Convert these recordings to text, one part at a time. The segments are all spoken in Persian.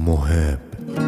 محب.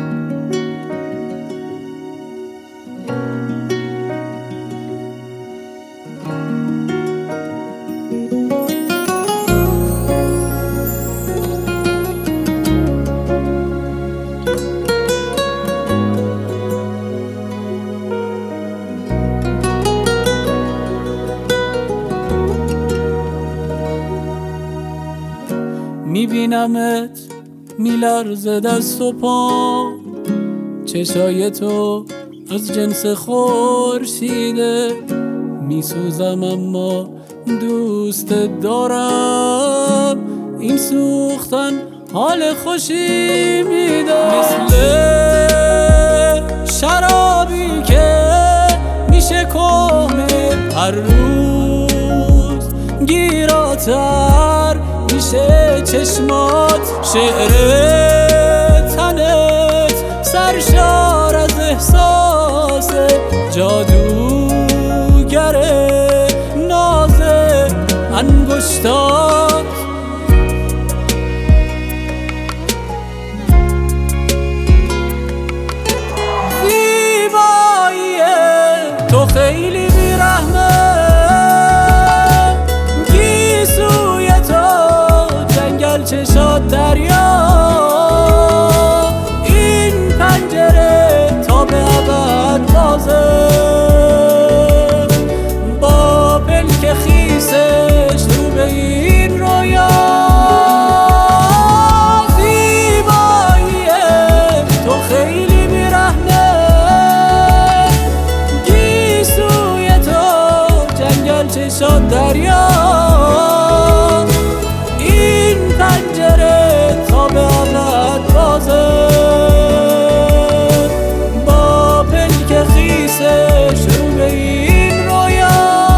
میبینمت میلرزه دست و پا، چشای تو از جنس خورشیده، میسوزم اما دوست دارم، این سوختن حال خوشی میده. مثل شرابی که میشه کهنه، هر روز گیراتر میشه چشمات، شعر تنت سرشار از احساس، جادوگر ناز انگشتات. زیبایی تو خیلی بیرحمه، چشات دریا، این پنجره تا به ابد بازه، با پلک خیسش رو به این رویا. زیبایی تو خیلی بیرحمه، گیسوی تو جنگل چشات دریا، پنجره تا به ابد بازه، با پلک خیسش رو به این رویا.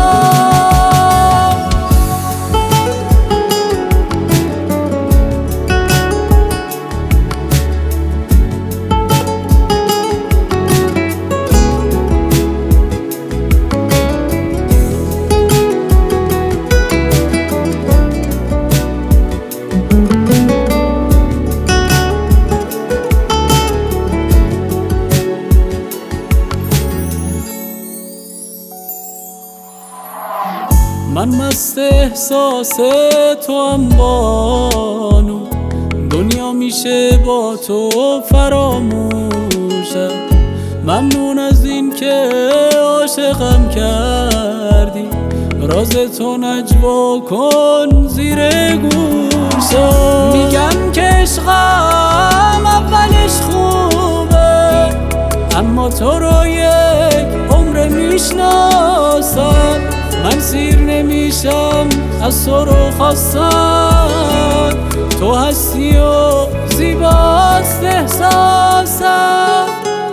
من مست احساس تو هم بانو، دنیا میشه با تو فراموشم، ممنون از این که عاشقم کردی، راز تو نجوا کن زیر گوشم. میگم که عشقم اولش خوبه، اما تو رو یک عمر میشناسم، من سیر نمیشم از تو رو خواستم، تو هستی و زیباست احساسم.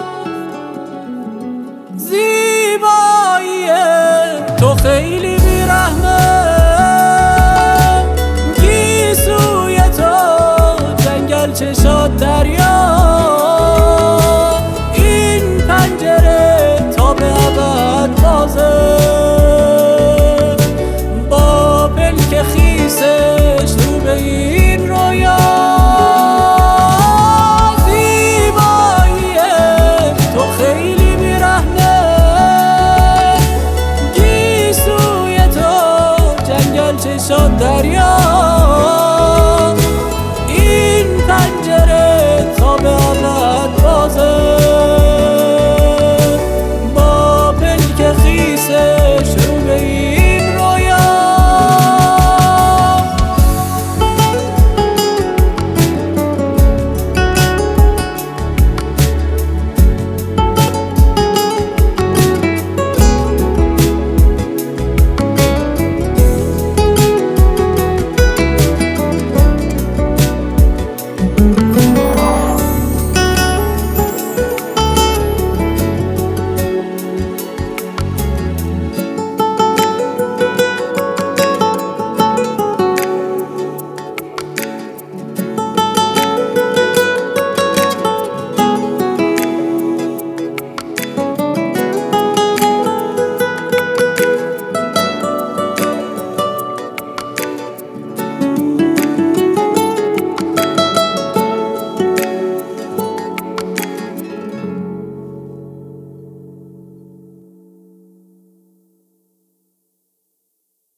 زیبایی تو خیلی بیرحمه، گیسوی تو جنگل چشات دریا،